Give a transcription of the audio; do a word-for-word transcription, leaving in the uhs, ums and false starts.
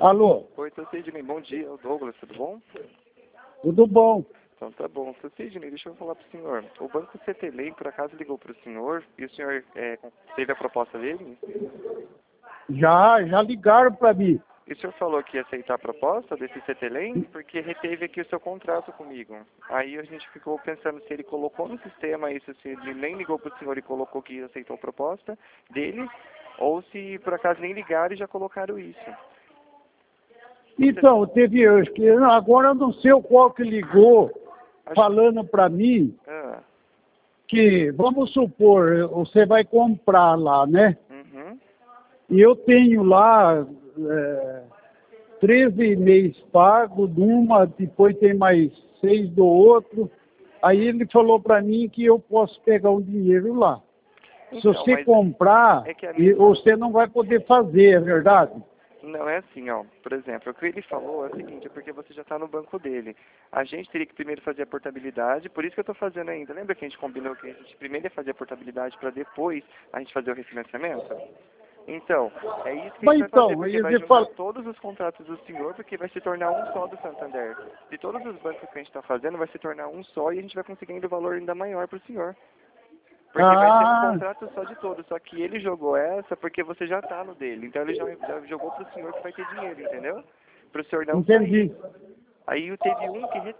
Alô, Oi, seu Sidney, bom dia, é o Douglas, tudo bom? tudo bom? Então tá bom. Seu Sidney, deixa eu falar pro senhor. O Banco C T L E M, por acaso, ligou pro senhor e o senhor é, teve a proposta dele? Já, já ligaram para mim. E o senhor falou que ia aceitar a proposta desse C T L E M porque reteve aqui o seu contrato comigo. Aí a gente ficou pensando se ele colocou no sistema isso, se ele nem ligou pro senhor e colocou que aceitou a proposta dele, ou se por acaso nem ligaram e já colocaram isso. Então, teve acho que agora eu não sei o qual que ligou Acho- falando para mim Ah, que, vamos supor, você vai comprar lá, né? uhum. E eu tenho lá é, treze meses pago de uma, depois tem mais seis do outro. Aí ele falou para mim que eu posso pegar o dinheiro lá. Se Então, você mas comprar, é que a e minha... você não vai poder fazer, é verdade? Não, é assim, ó. Por exemplo, o que ele falou é o seguinte, é porque você já está no banco dele. A gente teria que primeiro fazer a portabilidade, por isso que eu estou fazendo ainda. Lembra que a gente combinou que a gente primeiro ia fazer a portabilidade para depois a gente fazer o refinanciamento? Então, é isso que a Mas gente vai fazer, então, porque aí vai ele juntar fala, todos os contratos do senhor, porque vai se tornar um só do Santander. De todos os bancos que a gente está fazendo, vai se tornar um só e a gente vai conseguir ainda o valor ainda maior para o senhor. Porque vai ser um ah, contrato só de todos, só que ele jogou essa porque você já tá no dele. Então ele já, já jogou pro senhor que vai ter dinheiro, entendeu? Pro senhor não sair. entendi. Aí teve um que